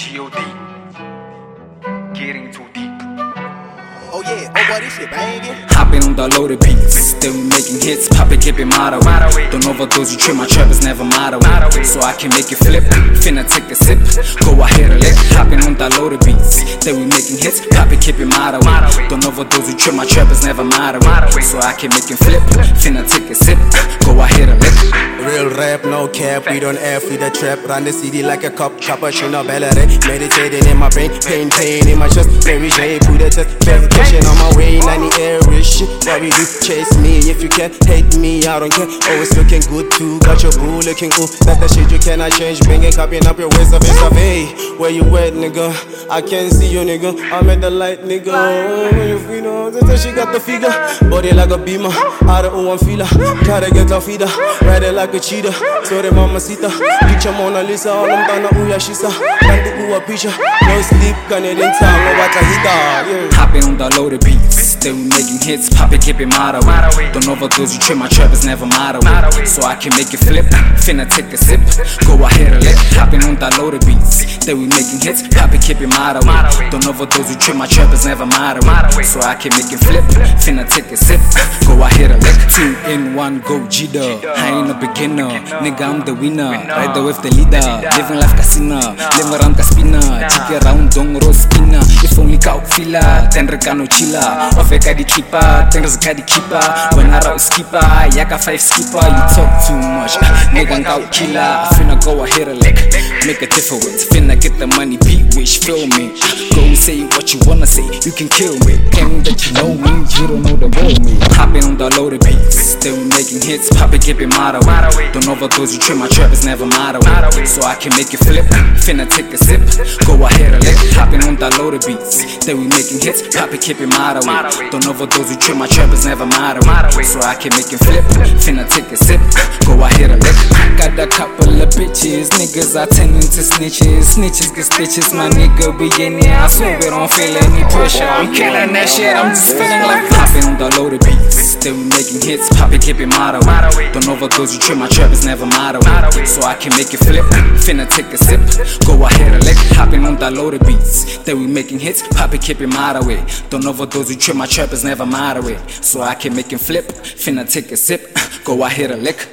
G.O.D. Getting too deep. Oh yeah, oh boy, this shit bangin'. Hopping on the loaded beats, they we making hits, pop it, keep it motto. Don't overdose, you treat my trappers never motto. So I can make it flip, finna take a sip, go ahead and lick. Hopping on the loaded beats, they we making hits, pop it, keep it motto. Don't overdose, you treat my trappers never motto. So I can make it flip, finna take a sip, go ahead and lick. Real rap, no cap, we don't F, we the trap. Run the CD like a cup, cappuccino, Bellare. Meditating in my brain, pain in my chest. Mary J, put a test, vacation on my way. 90 air shit, what we do, chase me if you can. Hate me, I don't care, always looking good too. Got your boo looking cool, that's the shit you cannot change. Bring it, copying up your waist of it, hey, where you at, nigga? I can't see you, nigga, I'm at the light, nigga. When you feel on, she got the figure. Body like a beamer, out of one feeler. Gotta get off feeder, ride it like a cheetah. Sorry mamacita, picture Mona Lisa. All I'm done, uya shisa. Can't do a picture, no sleep, Canadian time, no watch a hita. Hopping on the loaded beats, they we making hits, pop it, keep it motto. Don't overdose, you treat my trappers never motto. So I can make it flip, finna take a sip, go ahead and lick. Hopping on the loaded beats, they we making hits, pop it, keep it motto. Don't overdose, you treat my trappers never motto. So I can make it flip, finna take a sip, go ahead and lick. 2 in 1, go G-Dub. I ain't a beginner, nigga I'm the winner. Ride the wave the leader, living life casino. Live around Caspina, check around Dong Rospina. If only kau fila, ten rekano chilla. Ofeka di tripa, ten rezeka di keeper. When I route skipper, yaka 5 skipper. You talk too much, nigga kau killer. Finna go ahead and lick, make a difference. Finna get the money, beat wish, feel me. Go say what you wanna say, you can kill me. Claim that you know me, you don't know the real me. Hopping on the loaded beats, they we making hits, pop it, keep it motto. Don't overdose, you treat my trappers never motto. So I can make it flip, finna take a sip, go ahead and lick. Hopping on the loaded beats, they we making hits, pop it, keep it motto. Don't overdose, you treat my trappers never motto. So I can make it flip, finna take a sip, go ahead and lick. Got a couple of bitches, niggas are turning to snitches. Snitches get stitches, my nigga be in there. I swear we don't feel any pressure. I'm killing that shit, I'm just feeling like hopping on the loaded beats, they we making hits, pop it, keep it motto. Don't overdose, you treat my trappers never motto. So I can make it flip, finna take a sip, go ahead and lick. Hopping on the loaded beats, they we making hits, pop it, keep it motto. Don't overdose, you treat my trappers never motto. So I can make it flip, finna take a sip, go ahead and lick.